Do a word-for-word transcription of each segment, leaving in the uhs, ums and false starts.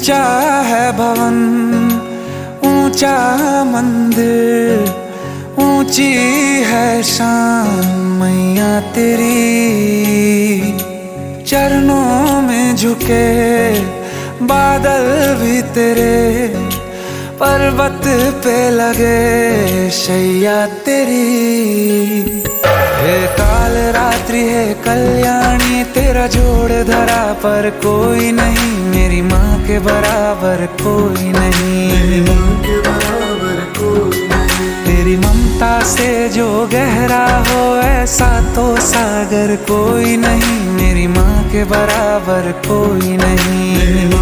ऊंचा है भवन, ऊंचा मंदिर, ऊंची है शान मैया तेरी। चरणों में झुके बादल भी तेरे, पर्वत पे लगे शैया तेरी। हे काल रात्रि है कल्याणी, तेरा जोड़ धरा पर कोई नहीं, मेरी माँ के बराबर कोई नहीं। तेरी ममता से जो गहरा हो ऐसा तो सागर कोई नहीं, मेरी माँ के बराबर कोई नहीं।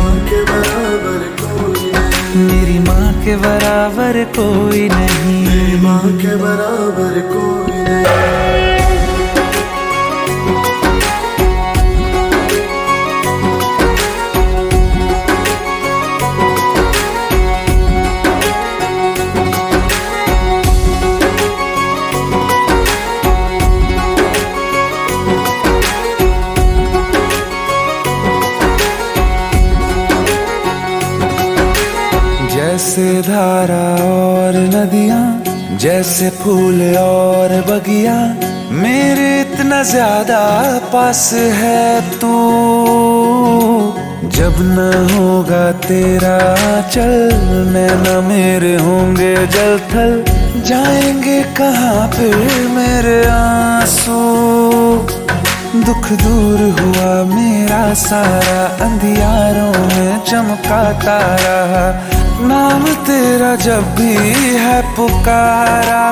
मेरी माँ के बराबर कोई नहीं, मेरी माँ के बराबर कोई नहीं। जैसे धारा और नदियाँ, जैसे फूल और बगिया, मेरे इतना ज्यादा पास है तू। जब न होगा तेरा चल, नैना मेरे होंगे जल थल, जाएंगे कहाँ फिर मेरे आंसू। दुख दूर हुआ मेरा सारा, अंधियारों में चमका तारा, नाम तेरा जब भी है पुकारा।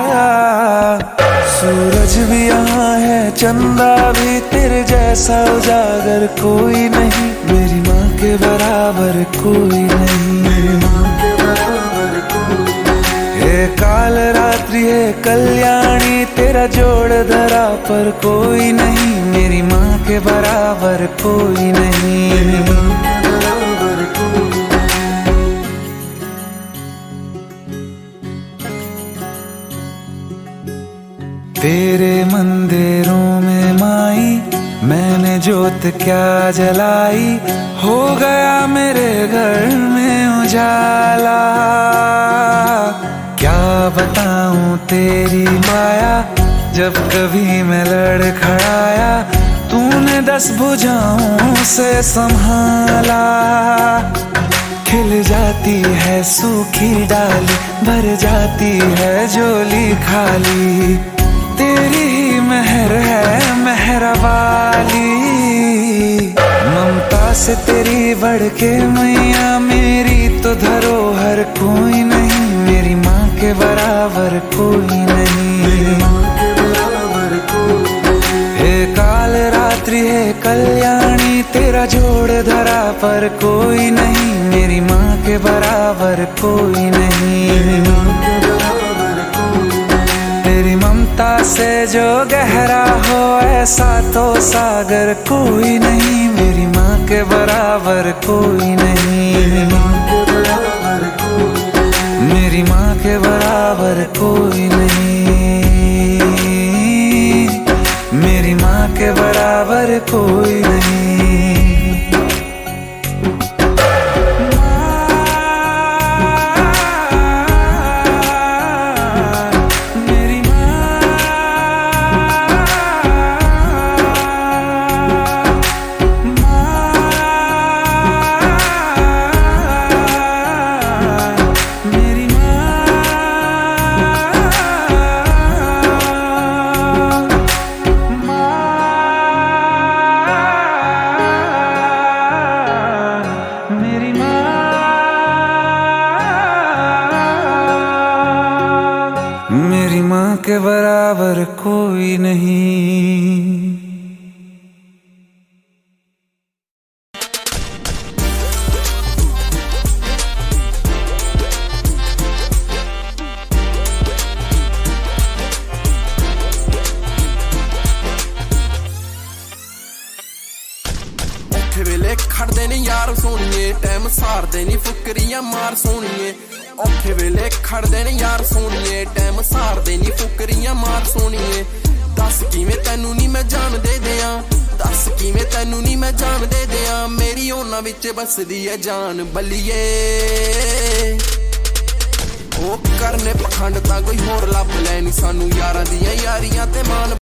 सूरज भी यहाँ है, चंदा भी, तेरे जैसा उजागर कोई नहीं, मेरी माँ के बराबर कोई नहीं। मेरी माँ के बराबर कोई नहीं। हे काल रात्रि है कल्याणी, तेरा जोड़ धरा पर कोई नहीं, मेरी माँ के बराबर कोई नहीं। मेरी माँ के बराबर कोई नहीं। तेरे मंदिरों में माई मैंने जोत क्या जलाई, हो गया मेरे घर में उजाला। क्या बताऊं तेरी माया, जब कभी मैं लड़खड़ाया, तूने दस भुजाओं से संभाला। खिल जाती है सूखी डाली, भर जाती है झोली खाली, तेरी ही मेहर है मेहरा वाली। ममता से तेरी बढ़ के मैया, मेरी तो धरोहर कोई नहीं, मेरी माँ के बराबर कोई नहीं। हे काल रात्रि है कल्याणी, तेरा जोड़ धरा पर कोई नहीं, मेरी माँ के बराबर कोई नहीं। तेरी ममता से जो गहरा हो ऐसा तो सागर कोई नहीं, मेरी माँ के बराबर कोई नहीं। मेरी माँ के बराबर कोई नहीं, मेरी माँ के बराबर कोई नहीं। मेरी माँ के बराबर कोई नहीं। औखे वेले खड़दे ने यार सोनिए, टाइम सारदे नी फुकरियां मार सोनिए। औखे वेले खड़दे ने यार सोनिए, टाइम सारदे नी फुकरियां मार सोनिए। दस किवें तैनू नी मैं जान दे दियां, दस किवें तैनू नी मैं जान दे दियां। मेरी ओना ਉਹਨਾਂ ਵਿੱਚ ਬਸਦੀ ਏ ਜਾਨ ਬੱਲੀਏ ਉਹ ਕਰਨੇ ਪਖੰਡ ਤਾਂ ਕੋਈ ਹੋਰ ਲੱਭ ਲੈ ਨੀ ਸਾਨੂੰ ਯਾਰਾਂ ਦੀਆਂ ਯਾਰੀਆਂ ਤੇ ਮਾਨ